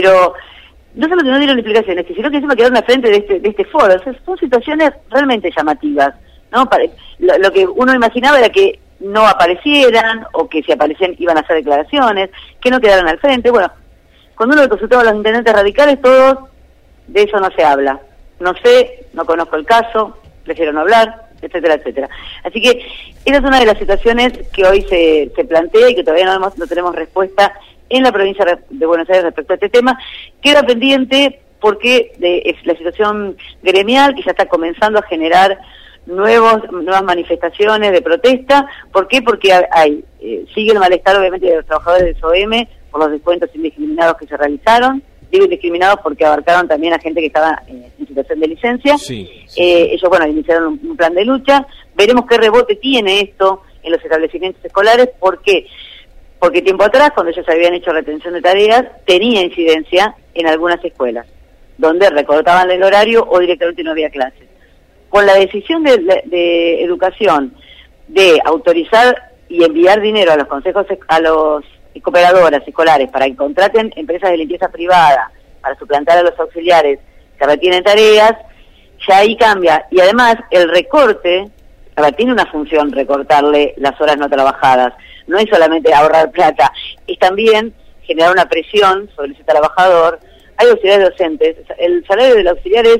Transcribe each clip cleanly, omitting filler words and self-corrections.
pero no solo que no dieron explicaciones, sino que encima quedaron al frente de este foro. O sea, son situaciones realmente llamativas, ¿no? Lo que uno imaginaba era que no aparecieran, o que si aparecían iban a hacer declaraciones, que no quedaran al frente. Bueno, cuando uno le consultaba a los intendentes radicales, todos de eso no se habla. No sé, no conozco el caso, prefiero no hablar, etcétera, etcétera. Así que esa es una de las situaciones que hoy se plantea y que todavía no tenemos respuesta en la provincia de Buenos Aires respecto a este tema. Queda pendiente porque la situación gremial, que ya está comenzando a generar nuevas manifestaciones de protesta. ¿Por qué? Porque sigue el malestar, obviamente, de los trabajadores de SOEM por los descuentos indiscriminados que se realizaron. Digo indiscriminados porque abarcaron también a gente que estaba en situación de licencia. Sí. Ellos, bueno, iniciaron un plan de lucha. Veremos qué rebote tiene esto en los establecimientos escolares. ¿Por qué? Porque tiempo atrás, cuando ellos habían hecho retención de tareas, tenía incidencia en algunas escuelas, donde recortaban el horario o directamente no había clases. Con la decisión de educación de autorizar y enviar dinero a los consejos, a los cooperadoras escolares para que contraten empresas de limpieza privada para suplantar a los auxiliares que retienen tareas, ya ahí cambia. Y además el recorte, tiene una función recortarle las horas no trabajadas, no es solamente ahorrar plata, es también generar una presión sobre ese trabajador. Hay auxiliares docentes, el salario del auxiliar es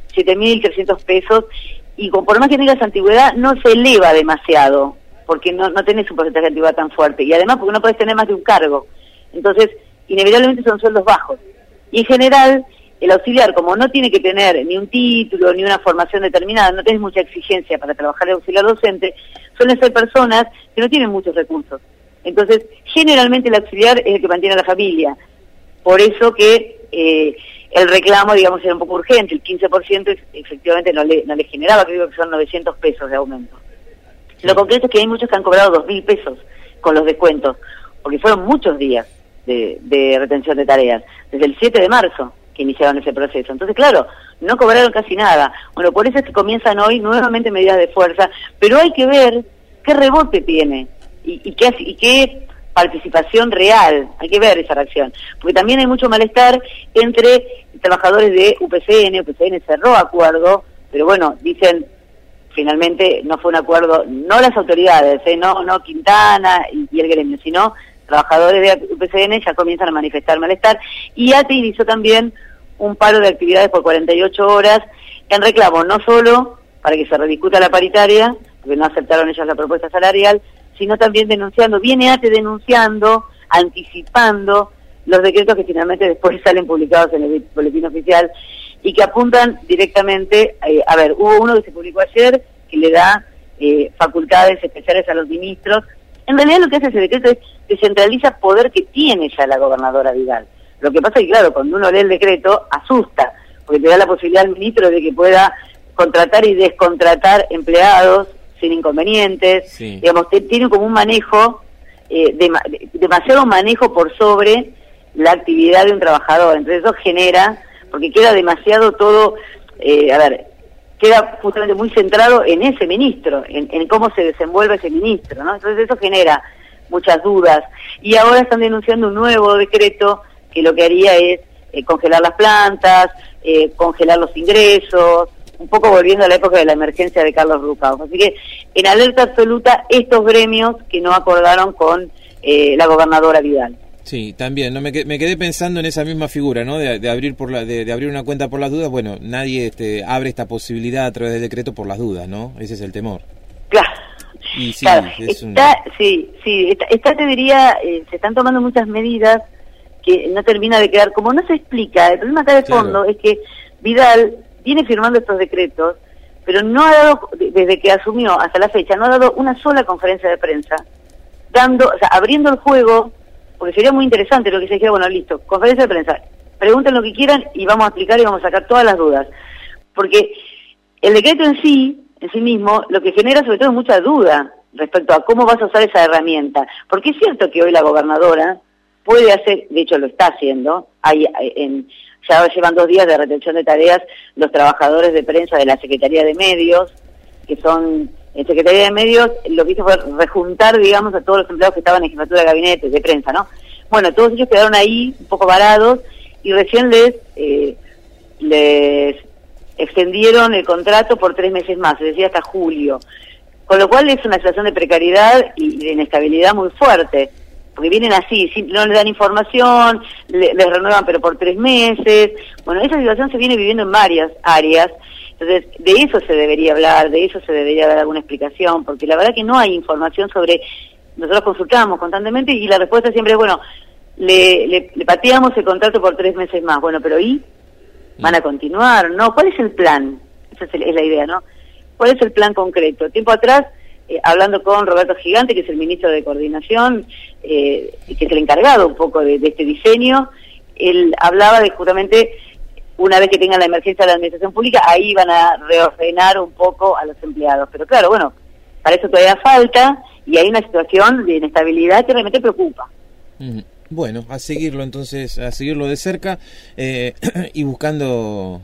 7.300 pesos y por más que tengas antigüedad no se eleva demasiado, porque no tenés un porcentaje de antigüedad tan fuerte, y además porque no podés tener más de un cargo. Entonces, inevitablemente son sueldos bajos. Y en general, el auxiliar, como no tiene que tener ni un título, ni una formación determinada, no tenés mucha exigencia para trabajar de auxiliar docente, suelen ser personas que no tienen muchos recursos. Entonces, generalmente el auxiliar es el que mantiene a la familia. Por eso que el reclamo, digamos, era un poco urgente. El 15% efectivamente no le generaba, creo que son 900 pesos de aumento. Lo concreto es que hay muchos que han cobrado 2.000 pesos con los descuentos, porque fueron muchos días de retención de tareas, desde el 7 de marzo que iniciaron ese proceso. Entonces, claro, no cobraron casi nada. Bueno, por eso es que comienzan hoy nuevamente medidas de fuerza, pero hay que ver qué rebote tiene y qué participación real, hay que ver esa reacción, porque también hay mucho malestar entre trabajadores de UPCN cerró acuerdo, pero bueno, dicen, finalmente no fue un acuerdo, no las autoridades, no Quintana y el gremio, sino trabajadores de UPCN ya comienzan a manifestar malestar, y ATE inició también un paro de actividades por 48 horas en reclamo, no solo para que se rediscuta la paritaria, porque no aceptaron ellos la propuesta salarial, sino también viene ATE denunciando, anticipando los decretos que finalmente después salen publicados en el boletín oficial y que apuntan directamente, hubo uno que se publicó ayer que le da facultades especiales a los ministros. En realidad lo que hace ese decreto es descentraliza poder que tiene ya la gobernadora Vidal. Lo que pasa es que, claro, cuando uno lee el decreto, asusta, porque te da la posibilidad al ministro de que pueda contratar y descontratar empleados sin inconvenientes. Sí. Digamos, tiene como un manejo, demasiado manejo por sobre la actividad de un trabajador. Entonces eso genera, porque queda demasiado todo, queda justamente muy centrado en ese ministro, en cómo se desenvuelve ese ministro, ¿no? Entonces eso genera muchas dudas. Y ahora están denunciando un nuevo decreto que lo que haría es congelar las plantas, congelar los ingresos, un poco volviendo a la época de la emergencia de Carlos Rucauf. Así que en alerta absoluta estos gremios que no acordaron con la gobernadora Vidal. Sí, también, ¿no? Me quedé pensando en esa misma figura, ¿no? De abrir de abrir una cuenta por las dudas. Bueno, nadie abre esta posibilidad a través del decreto por las dudas, ¿no? Ese es el temor. Claro. Y sí, claro. Te diría, se están tomando muchas medidas que no termina de quedar, como no se explica. El problema acá de fondo es que Vidal viene firmando estos decretos, pero no ha dado, desde que asumió hasta la fecha, no ha dado una sola conferencia de prensa, abriendo el juego, porque sería muy interesante lo que se dijera, bueno, listo, conferencia de prensa, pregunten lo que quieran y vamos a explicar y vamos a sacar todas las dudas. Porque el decreto en sí mismo, lo que genera sobre todo es mucha duda respecto a cómo vas a usar esa herramienta. Porque es cierto que hoy la gobernadora puede hacer, de hecho lo está haciendo, ya llevan 2 días de retención de tareas los trabajadores de prensa de la Secretaría de Medios, que son, en Secretaría de Medios, lo que hizo fue rejuntar, digamos, a todos los empleados que estaban en jefatura de gabinete, de prensa, ¿no? Bueno, todos ellos quedaron ahí, un poco varados, y recién les extendieron el contrato por 3 meses más, es decir, hasta julio. Con lo cual es una situación de precariedad y de inestabilidad muy fuerte, porque vienen así, no les dan información, les renuevan pero por 3 meses. Bueno, esa situación se viene viviendo en varias áreas, entonces de eso se debería hablar, de eso se debería dar alguna explicación, porque la verdad que no hay información sobre, nosotros consultamos constantemente y la respuesta siempre es, bueno, le pateamos el contrato por 3 meses más, bueno, pero ¿y? ¿Van a continuar? ¿No? ¿Cuál es el plan? Esa es la idea, ¿no? ¿Cuál es el plan concreto? Tiempo atrás, hablando con Roberto Gigante, que es el ministro de Coordinación, que es el encargado un poco de este diseño, él hablaba de justamente, una vez que tengan la emergencia de la administración pública, ahí van a reordenar un poco a los empleados. Pero claro, bueno, para eso todavía falta, y hay una situación de inestabilidad que realmente preocupa. Bueno, a seguirlo entonces, a seguirlo de cerca y buscando...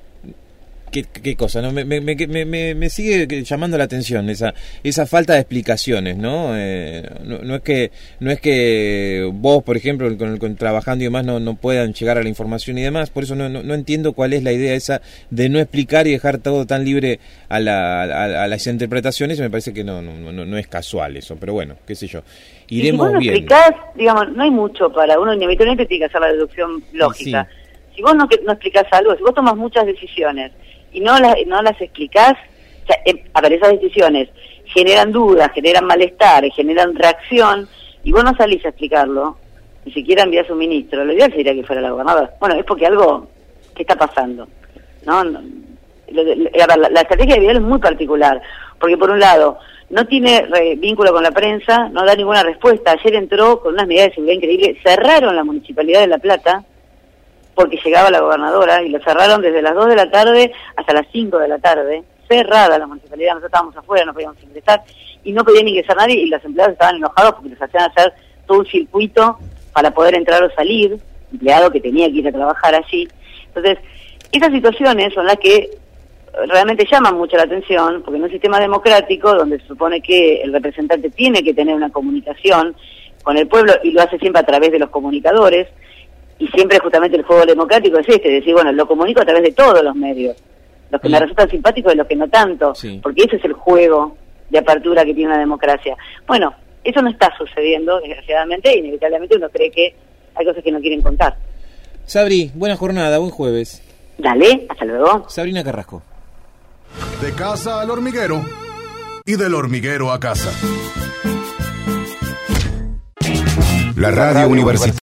¿Qué cosa? ¿No? Me sigue llamando la atención esa falta de explicaciones, ¿no? No es que vos, por ejemplo, trabajando y demás, no puedan llegar a la información y demás. Por eso no entiendo cuál es la idea esa de no explicar y dejar todo tan libre a las interpretaciones. Me parece que no es casual eso, pero bueno, qué sé yo. Iremos si vos no viendo. Explicás, digamos, no hay mucho para uno, inevitablemente tiene que hacer la deducción lógica. Sí. Si vos no explicás algo, si vos tomás muchas decisiones y no las explicás, o sea, esas decisiones generan dudas, generan malestar, generan reacción, y vos no salís a explicarlo, ni siquiera envías un ministro. Lo ideal sería que fuera la gobernadora. Bueno, es porque algo que está pasando, ¿no? La estrategia de Vidal es muy particular, porque por un lado no tiene vínculo con la prensa, no da ninguna respuesta. Ayer entró con unas medidas de seguridad increíbles, cerraron la Municipalidad de La Plata, porque llegaba la gobernadora, y lo cerraron desde las 2 de la tarde hasta las 5 de la tarde, cerrada la municipalidad, nosotros estábamos afuera, no podíamos ingresar, y no podían ingresar nadie, y los empleados estaban enojados porque les hacían hacer todo un circuito para poder entrar o salir, empleado que tenía que ir a trabajar allí. Entonces, esas situaciones son las que realmente llaman mucho la atención, porque en un sistema democrático, donde se supone que el representante tiene que tener una comunicación con el pueblo, y lo hace siempre a través de los comunicadores, y siempre justamente el juego democrático es decir, bueno, lo comunico a través de todos los medios, los que me resultan simpáticos y los que no tanto, porque ese es el juego de apertura que tiene una democracia. Bueno, eso no está sucediendo, desgraciadamente, y inevitablemente uno cree que hay cosas que no quieren contar. Sabri, buena jornada, buen jueves. Dale, hasta luego. Sabrina Carrasco. De casa al hormiguero y del hormiguero a casa. La radio universitaria.